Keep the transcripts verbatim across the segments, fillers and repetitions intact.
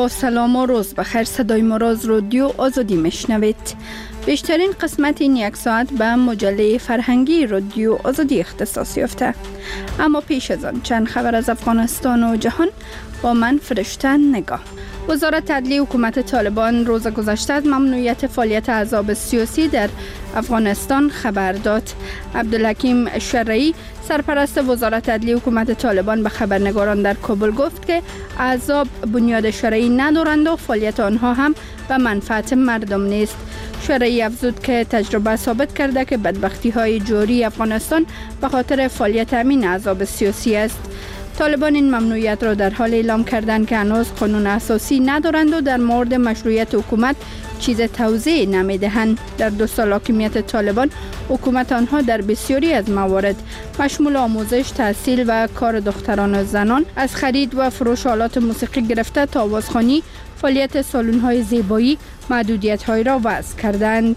با سلام و روز بخیر، صدای مراز رادیو آزادی میشنوید. بیشترین قسمت این یک ساعت به مجله فرهنگی رادیو آزادی اختصاص یافته. اما پیش از آن چند خبر از افغانستان و جهان با من فرشته نگاه. وزارت عدلیه حکومت طالبان روز گذشته از ممنوعیت فعالیت احزاب سیاسی در افغانستان خبر داد. عبدالحکیم شرعی سرپرست وزارت عدلیه حکومت طالبان به خبرنگاران در کابل گفت که احزاب بنیاد شرعی ندارند و فعالیت آنها هم به منفعت مردم نیست. شرعی افزود که تجربه ثابت کرده که بدبختی های جاری افغانستان به خاطر فعالیت همین احزاب سیاسی است. طالبان این ممنوعیت را در حال اعلام کردند که هنوز قانون اساسی ندارند و در مورد مشروعیت حکومت چیز توضیح نمیدهند. در دو سال حاکمیت طالبان حکومت آنها در بسیاری از موارد مشمول آموزش، تحصیل و کار دختران و زنان، از خرید و فروش آلات موسیقی گرفته تا آوازخوانی، فعالیت سالن‌های زیبایی، محدودیت‌های را وضع کردند.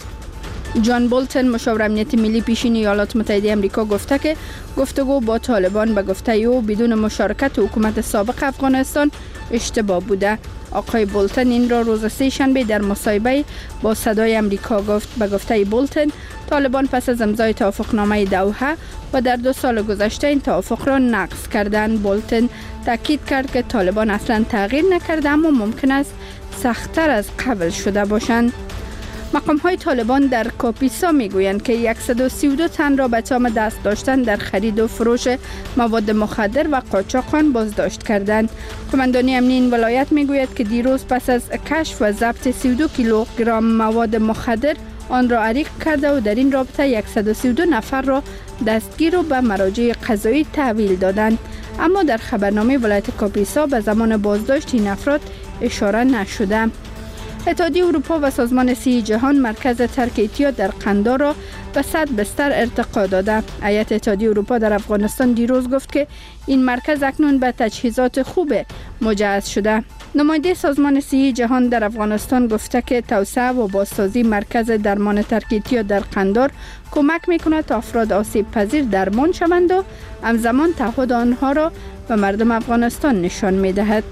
جان بولتن مشاور امنیت ملی پیشین ایالات متحده آمریکا گفته که گفتگو با طالبان به گفته او بدون مشارکت حکومت سابق افغانستان اشتباه بوده. آقای بولتن این را روز سه شنبه در مصاحبه با صدای آمریکا گفت. به گفته بولتن طالبان پس از امضای توافقنامه دوحه و در دو سال گذشته این توافق را نقض کردند. بولتن تاکید کرد که طالبان اصلا تغییر نکرده اما ممکن است سخت‌تر از قبل شده باشند. مقام های طالبان در کاپیسا می گویند که صد و سی و دو تن را به اتهام دست داشتن در خرید و فروش مواد مخدر و قاچاق بازداشت کردند. قماندانی امنی این ولایت می گوید که دیروز پس از کشف و ضبط سی و دو کیلوگرم مواد مخدر آن را عریق کرده و در این رابطه صد و سی و دو نفر را دستگیر و به مراجع قضایی تحویل دادند. اما در خبرنامه ولایت کاپیسا به زمان بازداشت این افراد اشاره نشده. اتحادیه اروپا و سازمان صحی جهان مرکز ترک اعتیاد در قندار را به صد بستر ارتقا داده. هیئت اتحادیه اروپا در افغانستان دیروز گفت که این مرکز اکنون به تجهیزات خوب مجهز شده. نماینده سازمان صحی جهان در افغانستان گفته که توسعه و بازسازی مرکز درمان ترک اعتیاد در قندار کمک می‌کند تا افراد آسیب پذیر درمان شوند و همزمان تعهد آنها را به مردم افغانستان نشان می‌دهد.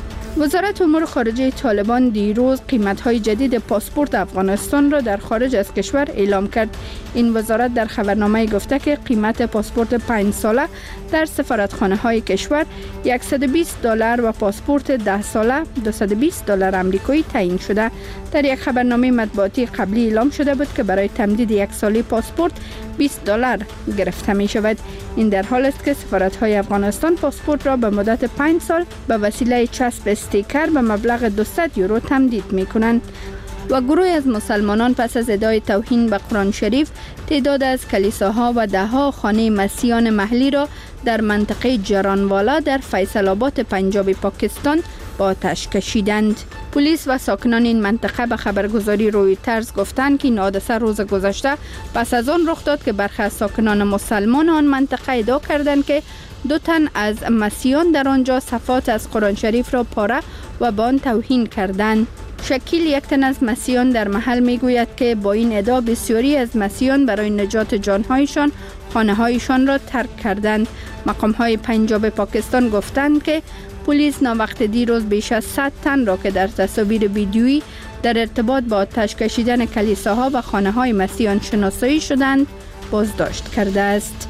وزارت امور خارجه طالبان دیروز قیمت‌های جدید پاسپورت افغانستان را در خارج از کشور اعلام کرد. این وزارت در خبرنامه گفته که قیمت پاسپورت پنج ساله در سفارتخانه‌های کشور صد و بیست دلار و پاسپورت ده ساله دویست و بیست دلار آمریکایی تعیین شده. در یک خبرنامه مطبوعاتی قبلی اعلام شده بود که برای تمدید یک ساله پاسپورت بیست دلار گرفته می شود. این در حال است که سفارت‌های افغانستان پاسپورت را به مدت پنج سال به وسیله چسب استیکر به مبلغ دویست یورو تمدید می کنند. و گروه از مسلمانان پس از ادعای توهین به قرآن شریف تعداد از کلیساها و دهها خانه مسیحیان محلی را در منطقه جرانوالا در فیصل آباد پنجاب پاکستان با آتش کشیدند. پلیس و ساکنان این منطقه به خبرگزاری رویترز گفتند که این حادثه روز گذشته پس از آن رخ داد که برخی از ساکنان مسلمان آن منطقه ادعا کردند که دو تن از مسیحیان در آنجا صفحات از قرآن شریف را پاره و به آن توهین کردند. شکیل یک تن از مسیحیان در محل میگوید که با این ادعا بسیاری از مسیحیان برای نجات جانهایشان خانه‌هایشان را ترک کردند. مقام‌های پنجاب پاکستان گفتند که پلیس ناوقت دیروز بیش از صد تن را که در تصاویر ویدیویی در ارتباط با آتش کشیدن کلیساها و خانه‌های مسیحیان شناسایی شدند بازداشت کرده است.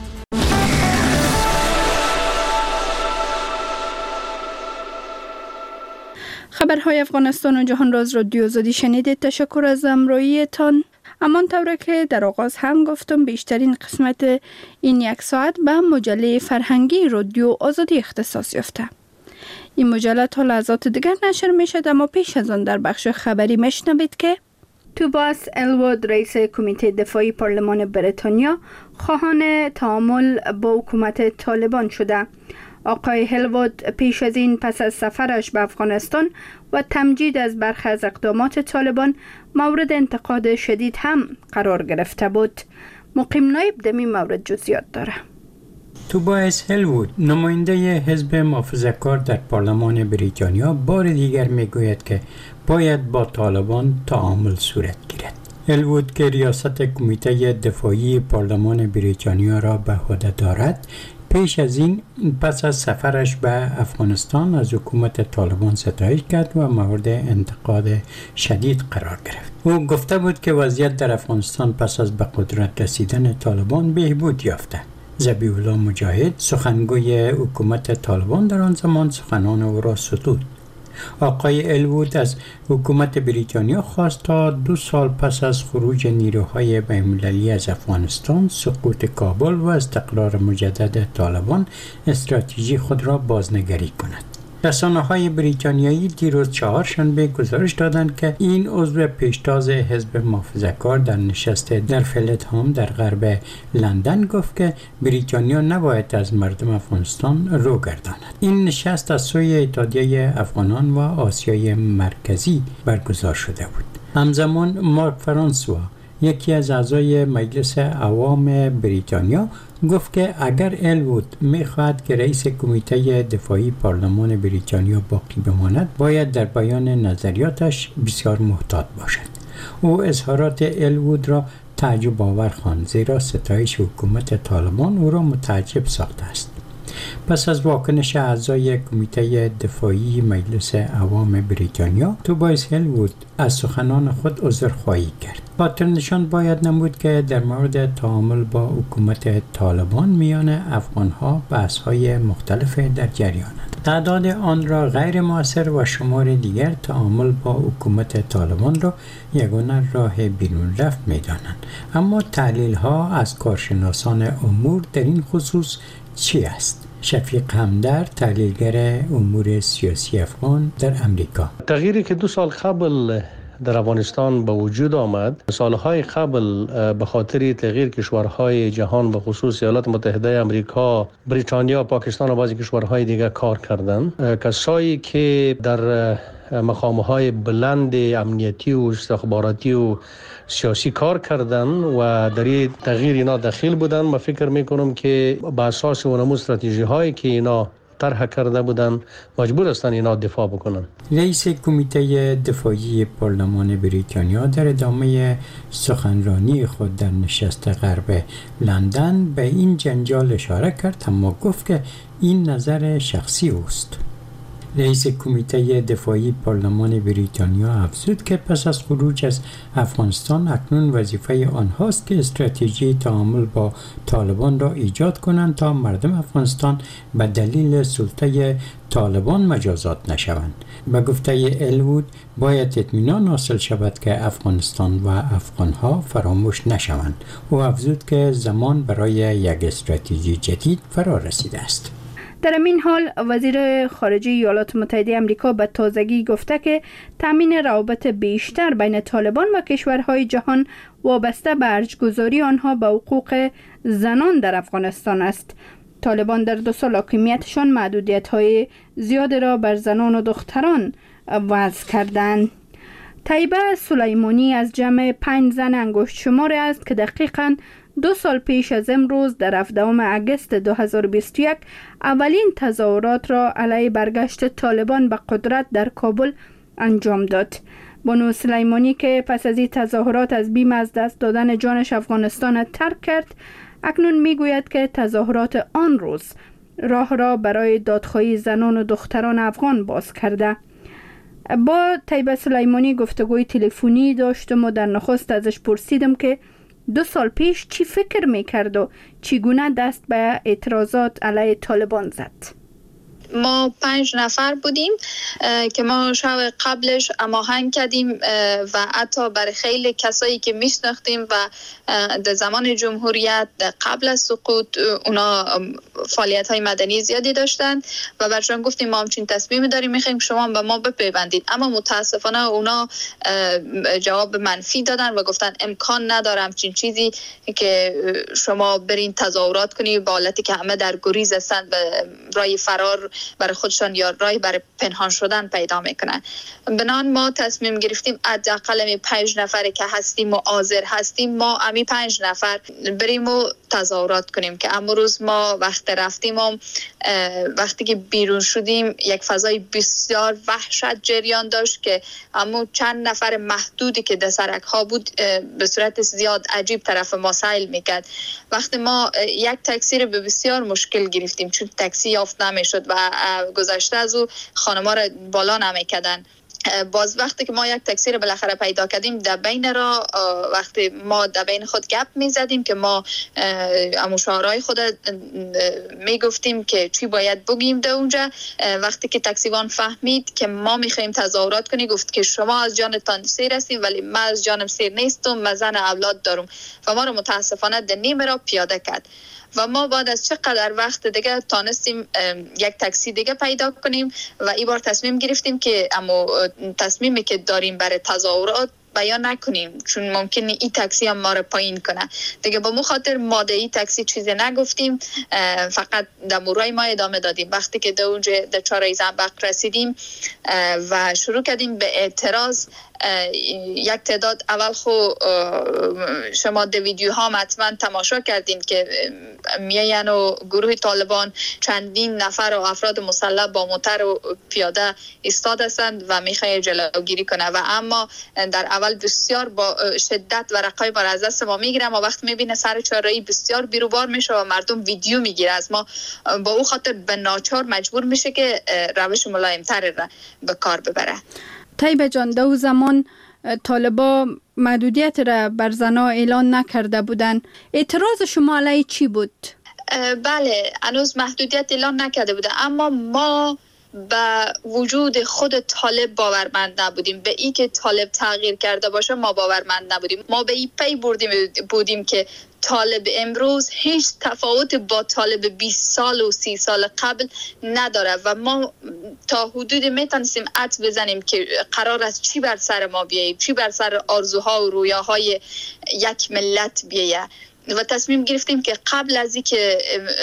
خبرهای افغانستان و جهان را از رادیو آزادی شنیدید. تشکر از همراهیتان. همان طوری که در آغاز هم گفتم بیشترین قسمت این یک ساعت به مجله فرهنگی رادیو آزادی اختصاص یافته. این مجله تا لحظات دیگر نشر می شد، اما پیش از آن در بخش خبری میشنوید که توباس الوود رئیس کمیته دفاعی پارلمان بریتانیا خواهان تعامل با حکومت طالبان شده. آقای هلوود پیش از این پس از سفرش به افغانستان و تمجید از برخی از اقدامات طالبان مورد انتقاد شدید هم قرار گرفته بود. مقیم نایب دمی مورد جزئیات داره. توباس هلوود نماینده حزب محافظه‌کار در پارلمان بریتانیا بار دیگر میگوید که باید با طالبان تعامل صورت گیرد. هلوود که ریاست کمیته دفاعی پارلمان بریتانیا را به عهده دارد پیش از این پس از سفرش به افغانستان از حکومت طالبان ستایش کرد و مورد انتقاد شدید قرار گرفت. او گفته بود که وضعیت در افغانستان پس از به قدرت رسیدن طالبان بهبود یافته. ذبیح الله مجاهد سخنگوی حکومت طالبان در آن زمان سخنان او را ستود. آقای الوود از حکومت بریتانیا خواست تا دو سال پس از خروج نیروهای بین‌المللی از افغانستان، سقوط کابل و استقرار مجدد طالبان استراتژی خود را بازنگری کند. رسانه‌های بریتانیایی دیروز چهارشنبه گزارش دادند که این عضو پیشتاز حزب محافظه‌کار در نشست در فلتهام در غرب لندن گفت که بریتانیا نباید از مردم افغانستان رو گرداند. این نشست از سوی اتحادیه افغانان و آسیای مرکزی برگزار شده بود. همزمان مارک فرانسوا، یکی از اعضای مجلس عوام بریتانیا، گفت که اگر الوود می‌خواهد که رئیس کمیته دفاعی پارلمان بریتانیا باقی بماند، باید در بیان نظریاتش بسیار محتاط باشد. او اظهارات الوود را تعجب آور خواند، زیرا ستایش حکومت طالبان او را متعجب ساخته است. پس از واکنش اعضای کمیته دفاعی مجلس عوام بریتانیا، توبایس الوود از سخنان خود عذرخواهی کرد. خاطر نشان باید نمود که در مورد تعامل با حکومت طالبان میان افغانها بحث‌های مختلف در جریانند. تعداد آن را غیر مؤثر و شمار دیگر تعامل با حکومت طالبان را یگانه راه بیرون رفت می‌دانند. اما تحلیل‌ها از کارشناسان امور در این خصوص چی است؟ شفیق همدرد، تحلیلگر امور سیاسی افغان در امریکا: تغییری که دو سال قبل در افغانستان به وجود آمد، سالهای قبل به خاطر تغییر کشورهای جهان به خصوص ایالات متحده آمریکا، بریتانیا، پاکستان و بعضی کشورهای دیگر کار کردند. کسایی که در مقام‌های بلند امنیتی و استخباراتی و سیاسی کار کردن و در این تغییر اینا دخیل بودن، من فکر میکنم که با اساس اونمو استراتژی هایی که اینا طرح کرده بودن مجبور هستن اینا دفاع بکنن. رئیس کمیته دفاعی پارلمان بریتانیا در ادامه سخنرانی خود در نشست غرب لندن به این جنجال اشاره کرد، اما گفت که این نظر شخصی اوست. رئیس کمیته دفاعی پارلمان بریتانیا افزود که پس از خروج از افغانستان اکنون وظیفه آنهاست که استراتژی تعامل با طالبان را ایجاد کنند تا مردم افغانستان به دلیل سلطه طالبان مجازات نشوند. به گفته الوود باید اطمینان حاصل شود که افغانستان و افغانها فراموش نشوند. او افزود که زمان برای یک استراتژی جدید فرا رسیده است. در این حال وزیر خارجه ایالات متحده آمریکا به تازگی گفته که تامین روابط بیشتر بین طالبان و کشورهای جهان وابسته به ارجگذاری آنها به حقوق زنان در افغانستان است. طالبان در دو سال حاکمیتشان محدودیت‌های زیاد را بر زنان و دختران وضع کردند. طیبه سلیمانی از جمع پنج زن انگشت شمار است که دقیقاً دو سال پیش از امروز در هفدهم اگست دو هزار و بیست و یک اولین تظاهرات را علیه برگشت طالبان به قدرت در کابل انجام داد. بانو سلیمانی که پس از این تظاهرات از بیم از دست دادن جانش افغانستان ترک کرد، اکنون میگوید که تظاهرات آن روز راه را برای دادخواهی زنان و دختران افغان باز کرده. با طیبه سلیمانی گفتگوی تلفنی داشتم و در نخست ازش پرسیدم که دو سال پیش چی فکر میکرد و چگونه دست به اعتراضات علیه طالبان زد. ما پنج نفر بودیم که ما شب قبلش هماهنگ کردیم و حتی برای خیلی کسایی که میشناختیم و در زمان جمهوریت قبل از سقوط اونا فعالیت های مدنی زیادی داشتن و برشان گفتیم ما همچین تصمیم داریم، میخوایم شما به ما بپیوندید، اما متاسفانه اونا جواب منفی دادن و گفتن امکان نداره همچین چیزی که شما برین تظاهرات کنی با حالتی که همه در گریز هستند به راه فرار برای خودشان یا راه برای پنهان شدن پیدا میکنن. بنان ما تصمیم گرفتیم حداقل می پنج نفری که هستیم و حاضر هستیم، ما امی پنج نفر بریم و تظاهرات کنیم که امروز ما وقت رفتیم هم وقتی که بیرون شدیم یک فضای بسیار وحشت جریان داشت که اما چند نفر محدودی که در سرک ها بود به صورت زیاد عجیب طرف ما سیل میکرد. وقتی ما یک تاکسی رو به بسیار مشکل گرفتیم چون تاکسی یافت نمیشد و گذشته از او خانما رو بالا نمیکردن. باز وقتی که ما یک تاکسی رو بالاخره پیدا کردیم در بین را وقتی ما در بین خود گپ می زدیم که ما مشاورای خود می گفتیم که چی باید بگیم در اونجا، وقتی که تاکسیوان فهمید که ما می خواهیم تظاهرات کنیم گفت که شما از جانتان سیر هستیم ولی من از جانم سیر نیستم، من زن اولاد دارم و ما رو متاسفانه در نیمه را پیاده کرد. و ما بعد از چقدر وقت دیگه تانستیم یک تاکسی دیگه پیدا کنیم و این بار تصمیم گرفتیم که اما تصمیمی که داریم برای تظاهرات بیان نکنیم چون ممکنه این تاکسی هم ما رو پایین کنه دیگه. با مو خاطر ما در این تاکسی چیزی نگفتیم، فقط در مورای ما ادامه دادیم. وقتی که در اونجا در چهارراه زنبق رسیدیم و شروع کردیم به اعتراض، یک تعداد اول خو شما در ویدیوها حتما تماشا کردین که میان و گروه طالبان چندین نفر و افراد مسلح با موتر و پیاده ایستاده هستند و میخواد جلوگیری کنه و اما در اول بسیار با شدت و رقای ما از دست ما میگیره. ما وقت میبینه سر چهارراهی بسیار بیروبار میشه و مردم ویدیو میگیره از ما، با او خاطر به ناچار مجبور میشه که روش ملایمتر را به کار ببره. طیبه جان، دو زمان طالبا محدودیت را بر زنها اعلان نکرده بودن، اعتراض شما علیه چی بود؟ بله، هنوز محدودیت اعلان نکرده بودن اما ما به وجود خود طالب باورمند نبودیم، به ای که طالب تغییر کرده باشه ما باورمند نبودیم. ما به ای پی بردیم بودیم که طالب امروز هیچ تفاوت با طالب بیست سال و سی سال قبل نداره و ما تا حدودی میتونستیم عد بزنیم که قرار است چی بر سر ما بیایه، چی بر سر آرزوها و رویاهای یک ملت بیایه و تصمیم گرفتیم که قبل از اینکه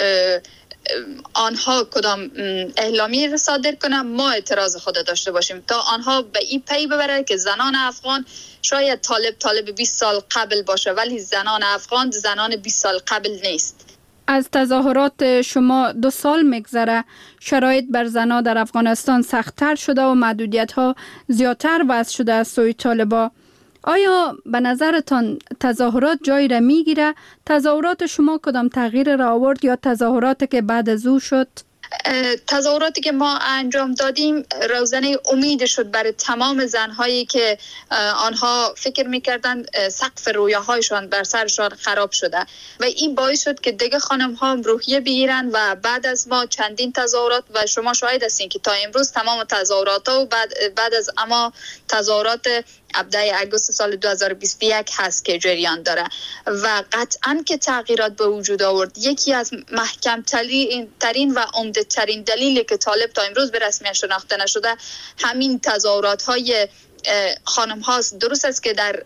آنها کدام اعلامیه را صادر کنند ما اعتراض خود داشته باشیم تا آنها به این پی ببره که زنان افغان شاید طالب طالب بیست سال قبل باشه ولی زنان افغان زنان بیست سال قبل نیست. از تظاهرات شما دو سال میگذره، شرایط بر زنان در افغانستان سخت‌تر شده و محدودیت‌ها زیادتر وضع شده از سوی طالبا. آیا به نظرتان تظاهرات جای را میگیره؟ تظاهرات شما کدام تغییر را آورد یا تظاهراتی که بعد از او شد؟ تظاهراتی که ما انجام دادیم روزنه امید شد برای تمام زنهایی که آنها فکر میکردن سقف رویاهایشان بر سرشان خراب شده و این باعث شد که دیگه خانم ها روحیه بگیرن و بعد از ما چندین تظاهرات و شما شاهد هستین که تا امروز تمام تظاهرات ها و بعد, بعد از اما تظاهرات هفدهم اگست سال دو هزار و بیست و یک هست که جریان داره و قطعاً که تغییرات به وجود آورد. یکی از محکم ترین و عمده ترین دلیلی که طالب تا امروز به رسمیت شناخته نشده همین تظاهرات های خانم هاست. درست است که در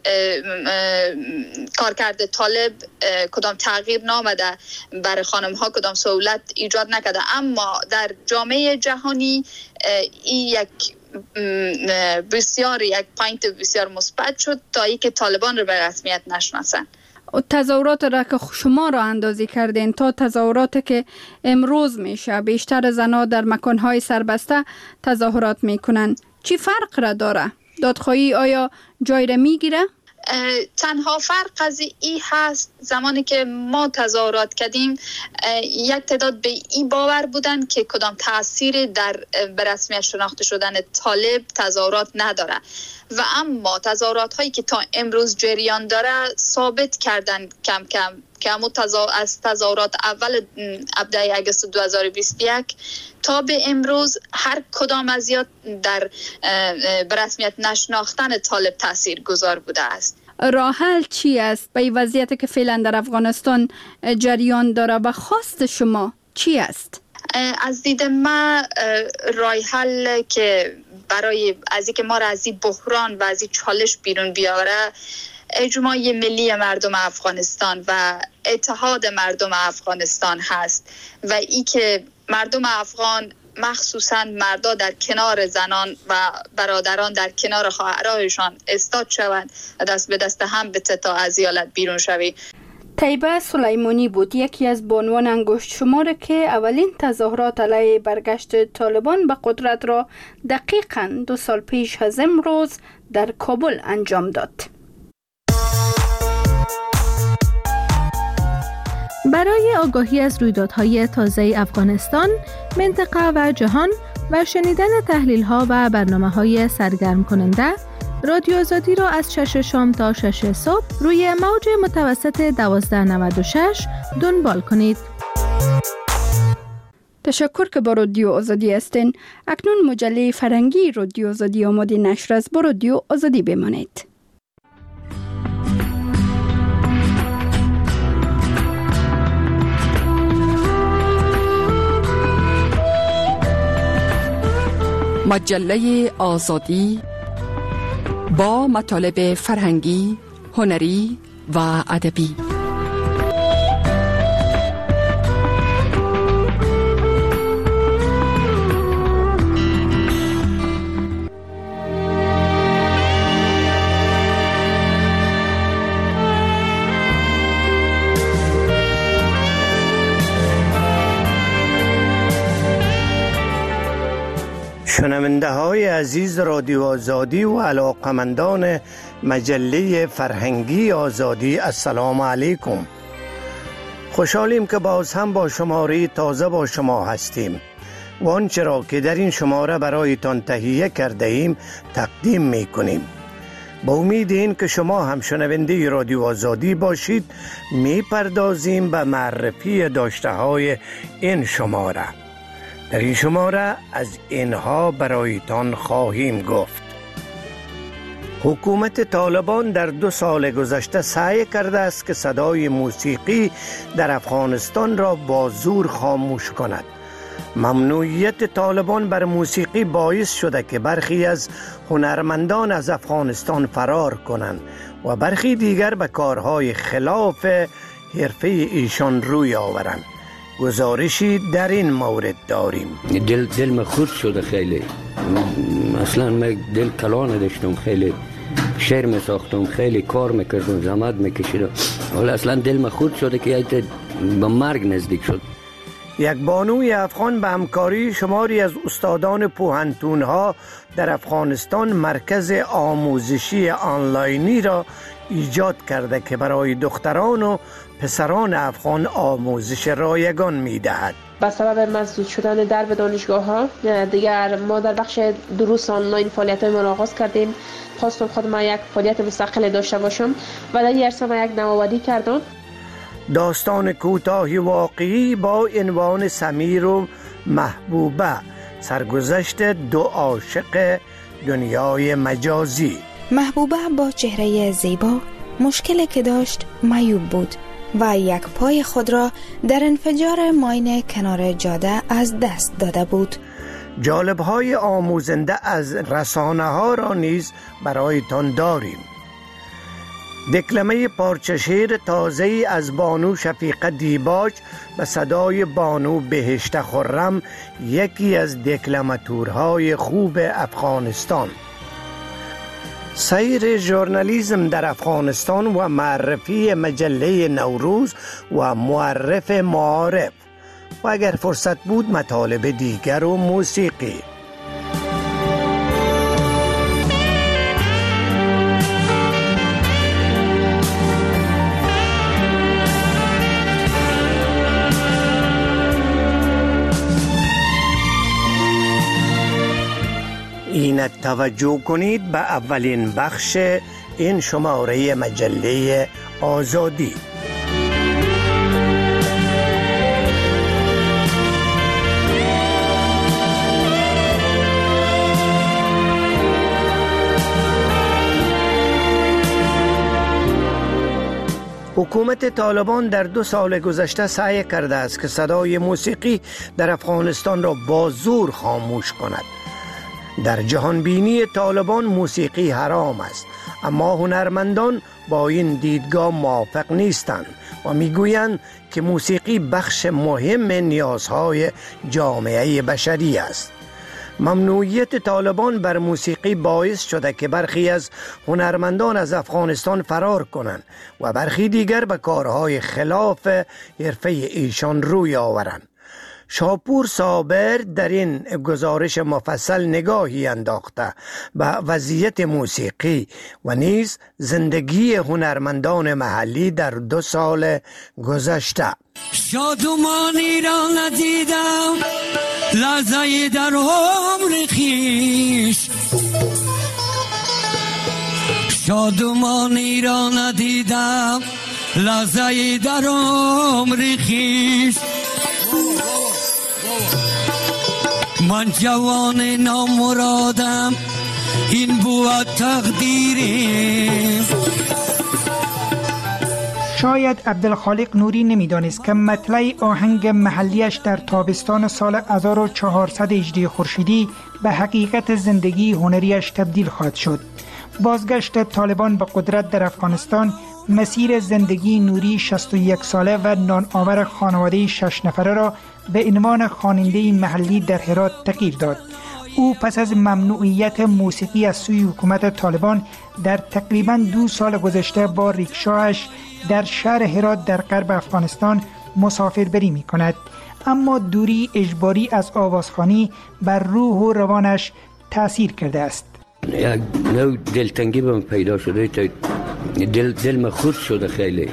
کارکرد طالب کدام تغییر نامده، برای خانم ها کدام سهولت ایجاد نکرده، اما در جامعه جهانی این یک بسیار یک پوینت بسیار مثبت شد تا ای که طالبان رو به رسمیت نشناسن. تظاهرات را که شما را اندازی کردین تا تظاهرات که امروز میشه، بیشتر زنها در مکانهای سربسته تظاهرات میکنن، چی فرق را داره؟ دادخواهی آیا جای را میگیره؟ تنها فرق از این هست زمانی که ما تظاهرات کردیم یک تعداد به این باور بودن که کدام تأثیر در به رسمیت شناخته شدن طالب تظاهرات نداره و اما تظاهرات هایی که تا امروز جریان داره ثابت کردن کم کم که همون از تظاهرات اول هفدهم اگست دو هزار و بیست و یک تا به امروز هر کدام از یا در به رسمیت نشناختن طالب تأثیر گذار بوده است. راه حل چی است به وضعیتی که فعلا در افغانستان جریان داره و خواست شما چی است؟ از دید من راه حل که برای از اینکه ما را از این بحران و از این چالش بیرون بیاره اجماع ملی مردم افغانستان و اتحاد مردم افغانستان هست و ای که مردم افغان مخصوصا مردا در کنار زنان و برادران در کنار خواهرایشان استاد شوند و دست به دست هم به تا از ایالت بیرون شوید. طیبه سلیمانی بود، یکی از بانوان انگشت شمار که اولین تظاهرات علیه برگشت طالبان به قدرت را دقیقاً دو سال پیش از امروز در کابل انجام داد. برای آگاهی از رویدادهای تازه افغانستان، منطقه و جهان و شنیدن تحلیل‌ها و برنامه‌های سرگرم کننده، رادیو آزادی را از شش شام تا شش صبح روی موج متوسط دوازده نود و شش دنبال کنید. تشکر که با رادیو آزادی هستین. اکنون مجله فرهنگی رادیو آزادی آماده نشر است. با رادیو آزادی بمانید. مجله آزادی با مطالب فرهنگی، هنری و ادبی. شنونده های عزیز رادیو آزادی و علاقمندان مجله فرهنگی آزادی، السلام علیکم. خوشحالیم که باز هم با شماره تازه با شما هستیم و آنچه را که در این شماره برایتان تهیه کرده ایم تقدیم می کنیم. با امید این که شما هم شنونده رادیو آزادی باشید، می پردازیم به معرفی داشته های این شماره. در این شماره از اینها برایتان خواهیم گفت. حکومت طالبان در دو سال گذشته سعی کرده است که صدای موسیقی در افغانستان را با زور خاموش کند. ممنوعیت طالبان بر موسیقی باعث شده که برخی از هنرمندان از افغانستان فرار کنند و برخی دیگر به کارهای خلاف حرفه ایشان روی آورند. گزارشی در این مورد داریم. دل دل من خورد شده خیلی. اصلا من دل کلا نداشتم، خیلی شعر می ساختم، خیلی کار میکردم، زحمت میکشیدم، ولی اصلا دل من خورد شده که به مرگ نزدیک شد. یک بانوی افغان به همکاری شماری از استادان پوهنتون‌ها در افغانستان مرکز آموزشی آنلاینی را ایجاد کرده که برای دختران و پسران افغان آموزش رایگان می‌دهد. با سبب مسدود شدن درب دانشگاه‌ها دیگر ما در بخش دروس آنلاین فعالیت‌های ما را آغاز کردیم. خواستم خودم یک فعالیت مستقل داشته باشم و در این عرصه ما یک نوآوری کردم. داستان کوتاهی واقعی با عنوان سمیر و محبوبه، سرگذشت دو عاشق دنیای مجازی. محبوبه با چهره زیبا مشکلی که داشت معیوب بود و یک پای خود را در انفجار ماین کنار جاده از دست داده بود. جالب‌های آموزنده از رسانه ها را نیز برایتان داریم. دکلمه پارچه شعر تازه‌ای از بانو شفیقه دیباج به صدای بانو بهشت خرم، یکی از دکلماتورهای خوب افغانستان. سیر ژورنالیسم در افغانستان و معرفی مجله نوروز و معرف معارف و اگر فرصت بود مطالب دیگر و موسیقی. این توجه کنید به اولین بخش این شماره مجله آزادی. حکومت طالبان در دو سال گذشته سعی کرده است که صدای موسیقی در افغانستان را با زور خاموش کند. در جهان بینی طالبان موسیقی حرام است، اما هنرمندان با این دیدگاه موافق نیستند و میگویند که موسیقی بخش مهم نیازهای جامعه بشری است. ممنوعیت طالبان بر موسیقی باعث شده که برخی از هنرمندان از افغانستان فرار کنند و برخی دیگر به کارهای خلاف حرفه ایشان روی آورند. شاپور صابر در این گزارش مفصل نگاهی انداخته به وضعیت موسیقی و نیز زندگی هنرمندان محلی در دو سال گذشته. شادمانی را ندیدم لحظه در عمر خویش، شادمانی را ندیدم لحظه در عمر خویش. من جوان نامرادم این بود تقدیریم. شاید عبدالخالق نوری نمیدانست که مطلع آهنگ محلیش در تابستان سال هزار و چهارصد هجری خورشیدی به حقیقت زندگی هنریش تبدیل خواهد شد. بازگشت طالبان به قدرت در افغانستان مسیر زندگی نوری شصت و یک ساله و نان آور خانواده شش نفره را به عنوان خواننده محلی در هرات تغییر داد. او پس از ممنوعیت موسیقی از سوی حکومت طالبان در تقریباً دو سال گذشته با ریکشاش در شهر هرات در غرب افغانستان مسافربری می کند. اما دوری اجباری از آوازخوانی بر روح و روانش تأثیر کرده است. یک نوع دلتنگی به من پیدا شده، دل دل من خورد شده خیلی.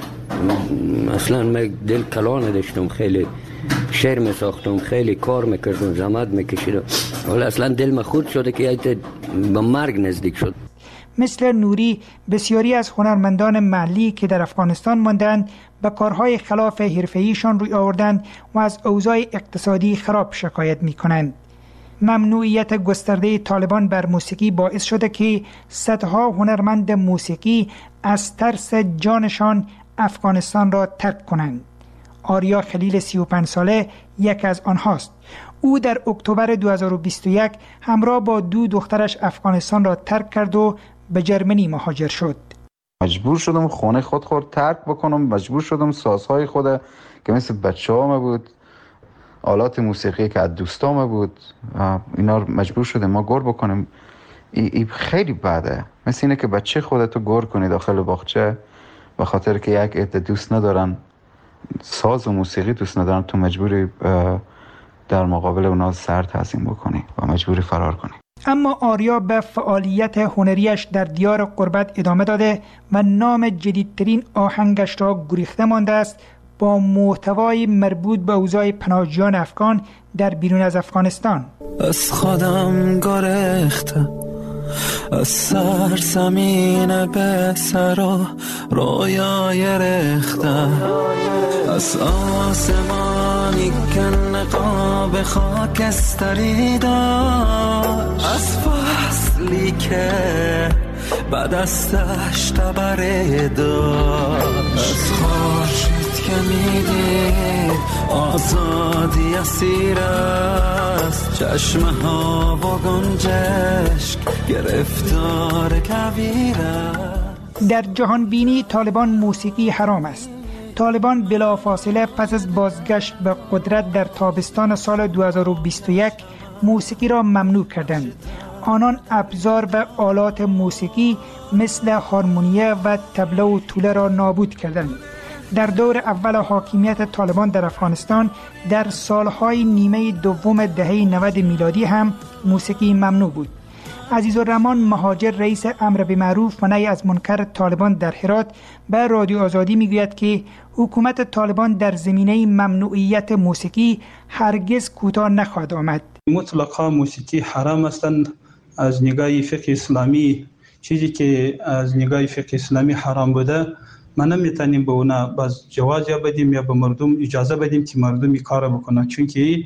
اصلا من دل کلا نداشتم، خیلی شعر می ساختم، خیلی کار میکردم، زحمت میکشیدم، ولی اصلا دل من خورد شده که به مرگ نزدیک شد. مثل نوری بسیاری از هنرمندان محلی که در افغانستان ماندند به کارهای خلاف حرفه‌ایشان روی آوردند و از اوضاع اقتصادی خراب شکایت میکنند. ممنوعیت گسترده طالبان بر موسیقی باعث شده که صدها هنرمند موسیقی از ترس جانشان افغانستان را ترک کنند. آریا خلیل سی و پنج ساله یک از آنهاست. او در اکتبر دو هزار و بیست و یک همراه با دو دخترش افغانستان را ترک کرد و به جرمنی مهاجر شد. مجبور شدم خانه خود خود ترک بکنم، مجبور شدم سازهای خود که مثل بچه ها بود، آلات موسیقی که از دوستام بود، اینا مجبور شدم ما گور بکنم. ای, ای خیلی بده، مثل اینه که بچه خودتو گور کنی داخل باغچه به خاطر که یک عده دوست ندارن، ساز و موسیقی دوست ندارن، تو مجبوری در مقابل اونا سر تعظیم بکنی و مجبوری فرار کنی. اما آریا به فعالیت هنریش در دیار غربت ادامه داده و نام جدیدترین آهنگش را گریخته مانده است، با محتوای مربوط به اوضاع پناهجویان افغان در بیرون از افغانستان. از خودم گریختم، از سر زمین به سر رویای ریختم، از آسمانی که نقاب خاکستری داشت، از فصلی که بعد از دشت بره داشت، از خورشید که میدید آزادی اسیر است، چشمه ها و گنجشک گرفتار کویر است. در جهان بینی طالبان موسیقی حرام است. طالبان بلافاصله پس از بازگشت به قدرت در تابستان سال دو هزار و بیست و یک موسیقی را ممنوع کردند. آنان ابزار و آلات موسیقی مثل هارمونیه و طبله و توله را نابود کردند. در دور اول حاکمیت طالبان در افغانستان در سالهای نیمه دوم دهه نود میلادی هم موسیقی ممنوع بود. عزیزالرحمن مهاجر رئیس امر بالمعروف و نهی از منکر طالبان در هرات به رادیو آزادی میگوید که حکومت طالبان در زمینه ممنوعیت موسیقی هرگز کوتاه نخواهد آمد. مطلقا موسیقی حرام هستند از نگاه فقه اسلامی. چیزی که از نگاه فقه اسلامی حرام بوده ما نمیتونیم به اونا باز جواز یا بدیم یا به مردم اجازه بدیم که مردمی کار بکنن، چون که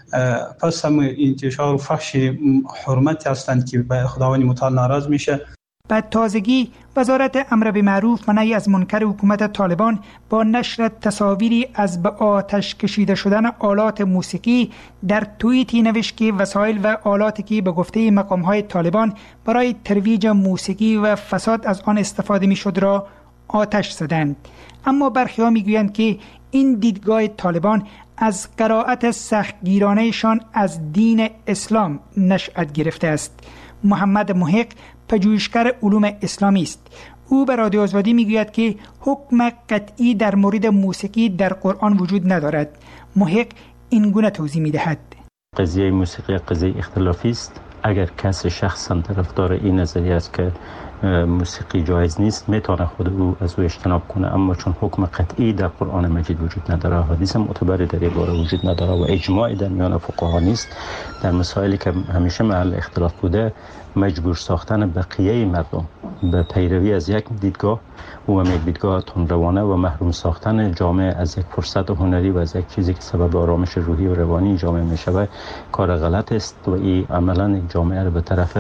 پس هم انتشار و فحش حرمت هستند که به خداوند متعال ناراض میشه. به تازگی وزارت امر بالمعروف و نهی از منکر حکومت طالبان با نشر تصاویری از به آتش کشیده شدن آلات موسیقی در توییتی نوشت که وسایل و آلاتی که به گفته مقام‌های طالبان برای ترویج موسیقی و فساد از آن استفاده میشد را آتش زدند. اما برخی‌ها میگویند که این دیدگاه طالبان از قرائت سختگیرانهشان از دین اسلام نشأت گرفته است. محمد محق پژوهشگر علوم اسلامی است. او به رادیو آزادی میگوید که حکم قطعی در مورد موسیقی در قرآن وجود ندارد. محق این گونه توضیح میدهد: قضیه موسیقی قضیه اختلافی است. اگر کسی شخصا طرفدار این نظریه است که موسیقی جایز نیست، میتونه خود او از او اجتناب کنه، اما چون حکم قطعی در قرآن مجید وجود نداره، حدیث معتبری در این باره وجود نداره و اجماعی در میان فقها نیست، در مسائلی که همیشه محل اختلاف بوده مجبور ساختن بقیه مردم به پیروی از یک دیدگاه و یک دیدگاه تندروانه و محروم ساختن جامعه از یک فرصت هنری و از یک چیزی که سبب آرامش روحی و روانی جامعه میشود کار غلط است و این عملا یک جامعه رو به طرف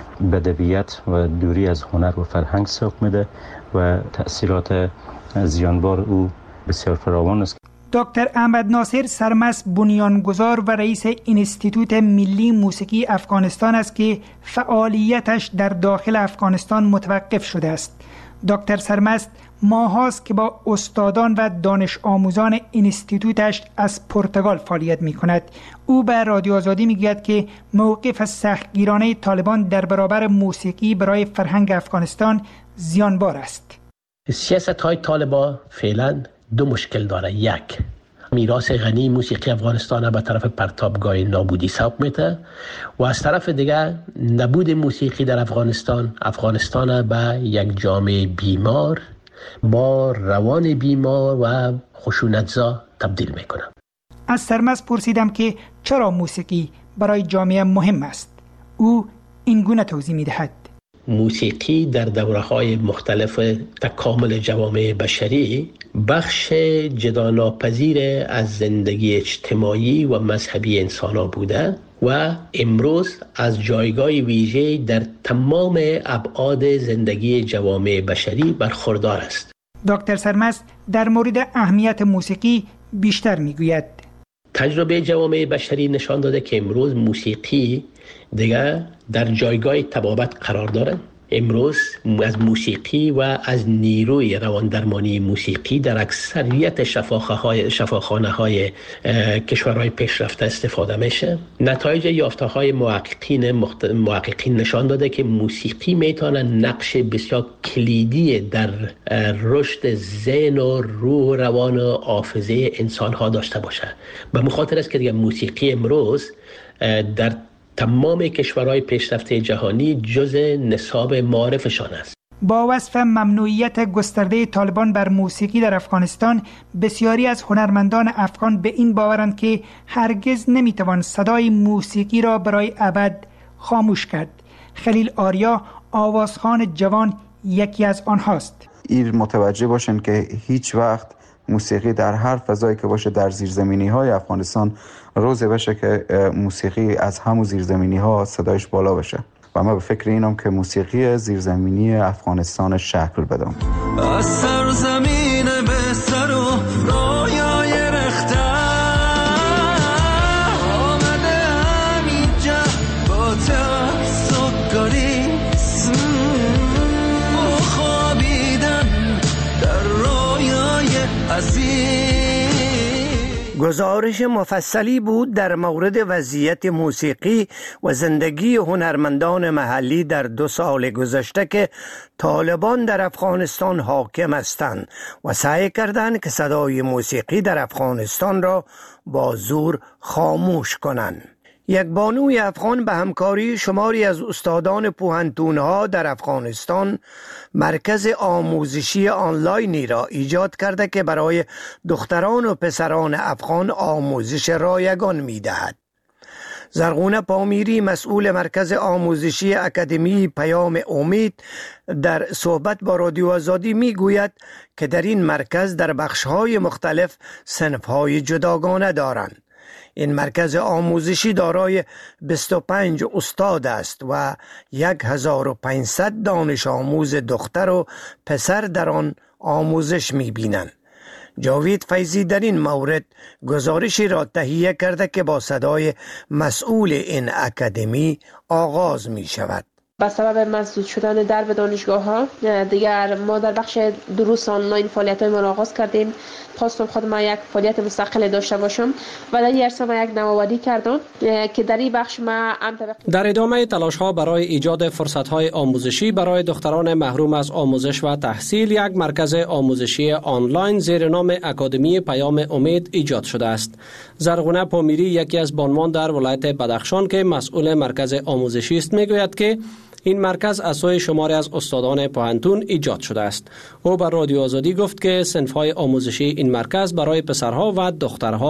بدویت و دوری از هنر و فرهنگ سوق میده و تأثیرات زیانبار او بسیار فراوان است. دکتر احمد ناصر سرمست بنیانگذار و رئیس انستیتوت ملی موسیقی افغانستان است که فعالیتش در داخل افغانستان متوقف شده است. دکتر سرمست ماهاست که با استادان و دانش آموزان انستیتوتش از پرتغال فعالیت می کند. او به رادیو آزادی می گوید که موقف سختگیرانه طالبان در برابر موسیقی برای فرهنگ افغانستان زیانبار است. سیاست های طالبان فعلا دو مشکل داره. یک، میراث غنی موسیقی افغانستان به طرف پرتابگاه نابودی سوق میده و از طرف دیگر نبود موسیقی در افغانستان افغانستان به یک جامعه بیمار با روان بیمار و خشونتزا تبدیل میکنه. از سرمست پرسیدم که چرا موسیقی برای جامعه مهم است. او این گونه توضیح میدهد: موسیقی در دوره‌های مختلف تکامل جوامع بشری بخش جداناپذیر از زندگی اجتماعی و مذهبی انسان‌ها بوده و امروز از جایگاه ویژه در تمام ابعاد زندگی جوامع بشری برخوردار است. دکتر سرمست در مورد اهمیت موسیقی بیشتر میگوید: تجربه جوامع بشری نشان داده که امروز موسیقی دیگر در جایگاه طبابت قرار دارد. امروز از موسیقی و از نیروی رواندرمانی موسیقی در اکثریت شفاخانه های کشورهای پیشرفته استفاده میشه. نتایج یافته های محققین مخت... محققین نشان داده که موسیقی میتونه نقش بسیار کلیدی در رشد ذهن و روح و روان و حافظه انسان ها داشته باشه. به مخاطر است که دیگه موسیقی امروز در تمام کشورهای پیشرفته جهانی جز نصاب معارفشان است. با وصف ممنوعیت گسترده طالبان بر موسیقی در افغانستان، بسیاری از هنرمندان افغان به این باورند که هرگز نمیتوان صدای موسیقی را برای ابد خاموش کرد. خلیل آریا، آوازخوان جوان، یکی از آنهاست. این متوجه باشن که هیچ وقت موسیقی در هر فضایی که باشه در زیرزمینی های افغانستان روزی بشه که موسیقی از همون زیرزمینی ها صدایش بالا بشه و من به فکر اینم که موسیقی زیرزمینی افغانستان شکل بدم. از سرزمین به سر و رایای رخته آمده همینجا با تاسکاریسم و خوابیدن در رایای عزیز. گزارش مفصلی بود در مورد وضعیت موسیقی و زندگی هنرمندان محلی در دو سال گذشته که طالبان در افغانستان حاکم هستند و سعی کردند که صدای موسیقی در افغانستان را با زور خاموش کنند. یک بانوی افغان به همکاری شماری از استادان پوهنتون‌ها در افغانستان مرکز آموزشی آنلاینی را ایجاد کرده که برای دختران و پسران افغان آموزش رایگان می‌دهد. زرغونه پامیری، مسئول مرکز آموزشی اکادمی پیام امید، در صحبت با رادیو آزادی میگوید که در این مرکز در بخش‌های مختلف صنف‌های جداگانه دارند. این مرکز آموزشی دارای بیست و پنج استاد است و هزار و پانصد دانش آموز دختر و پسر در آن آموزش می‌بینند. جاوید فیضی در این مورد گزارشی را تهیه کرده که با صدای مسئول این اکادمی آغاز می شود. به سبب مسدود شدن درب دانشگاه ها دیگر ما در بخش دروس آنلاین فعالیت های ما آغاز کردیم. خواستم خود ما یک فعالیت مستقل داشته باشم و در این عرصه ما یک نوآوری کردم که در این بخش ما در ادامه تلاش ها برای ایجاد فرصت های آموزشی برای دختران محروم از آموزش و تحصیل، یک مرکز آموزشی آنلاین زیر نام اکادمی پیام امید ایجاد شده است. زرغونه پامیری، یکی از بانوان در ولایت بدخشان که مسئول مرکز آموزشی است، میگوید که این مرکز از سوی شماری از استادان پوهنتون ایجاد شده است. او بر رادیو آزادی گفت که صنف‌های آموزشی این مرکز برای پسرها و دخترها